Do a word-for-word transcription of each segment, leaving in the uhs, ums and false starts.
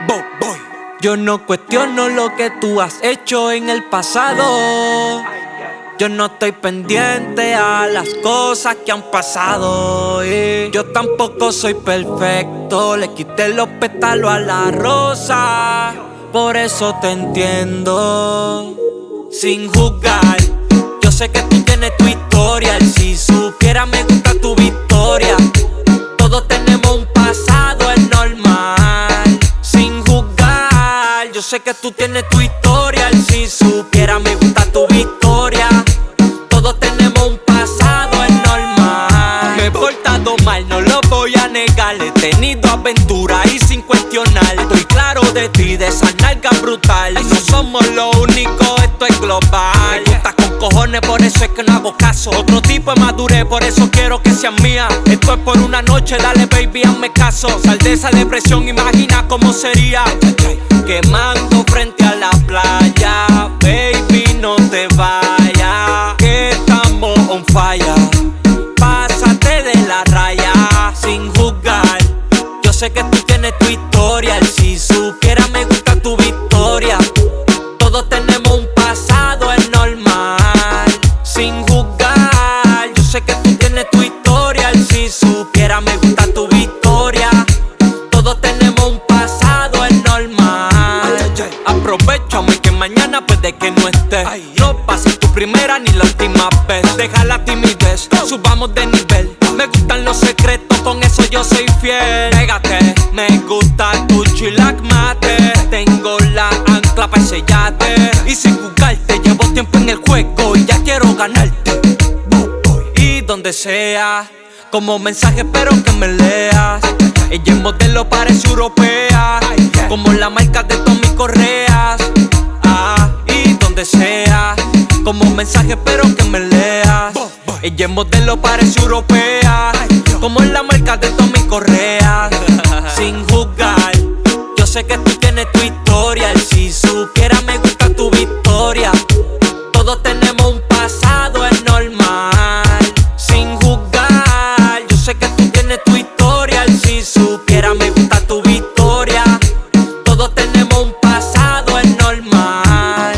Yo no cuestiono lo que tú has hecho en el pasado. Yo no estoy pendiente a las cosas que han pasado. Y yo tampoco soy perfecto. Le quité los pétalos a la rosa. Por eso te entiendo. Sin juzgar, yo sé que tú tienes tu historia. Si supiera me gusta tu victoria. Todos tenemos un pasado, es normal. Sin juzgar, yo sé que tú tienes tu historia. Si supiera me gusta tu victoria. Todos tenemos un pasado, es normal. Me he portado mal, no lo voy a negar. He tenido aventuras y sin cuestionar. Estoy claro de ti, de esa nalga brutal. No somos lo único, esto es global. Me gusta con cojones, por eso es que no hago caso. Otro tipo de madurez, por eso quiero que seas mía. Esto es por una noche, dale baby, hazme caso. Sal de esa depresión, imagina cómo sería. Quemando frente a la playa. Baby, no te vayas, que estamos on fire. Pásate de la raya, sin juzgar. Yo sé que tú tienes tu historia. Si supiera me gusta tu victoria. Todos tenemos un pasado, es normal. Sin juzgar, yo sé que tú tienes tu historia. Si supiera me gusta tu victoria. Todos tenemos un pasado, es normal. Aprovechame que mañana puede que no estés. No pases tu primera ni la última vez. Deja la timidez, subamos de nivel. Me gustan los secretos, con eso yo soy fiel. Pégate, me gusta tu chilac mate. Tengo la ancla pa' ese yate. Y sin juzgarte, llevo tiempo en el juego y ya quiero ganarte. Y donde sea, como mensaje espero que me leas. Ella en modelo parece europea, como la marca de Tommy Correas. Ah, y donde sea, como mensaje espero que me leas. Ella en modelo parece europea, como la marca de Tommy Correas. Sin juzgar, yo sé que tú tienes tu historia. Si supiera me gusta tu victoria. Todos tenemos un pasado, es normal. Sin juzgar, yo sé que tú tienes tu historia. Si supiera me gusta tu victoria. Todos tenemos un pasado, es normal.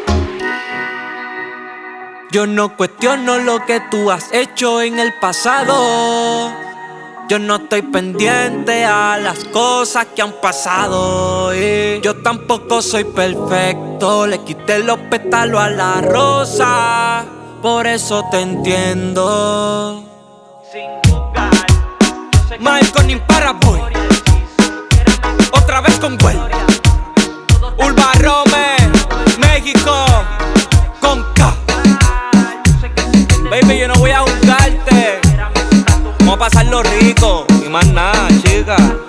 Yo no cuestiono lo que tú has hecho en el pasado. Yo no estoy pendiente a las cosas que han pasado. Y yo tampoco soy perfecto. Le quité los pétalos a la rosa. Por eso te entiendo. Sin juzgar, Michael Imparaboy. Otra vez con Well. Urba Rome, México, con K. Baby, yo no voy a juzgarte. Vamos a pasarlo rico y más nada, chica.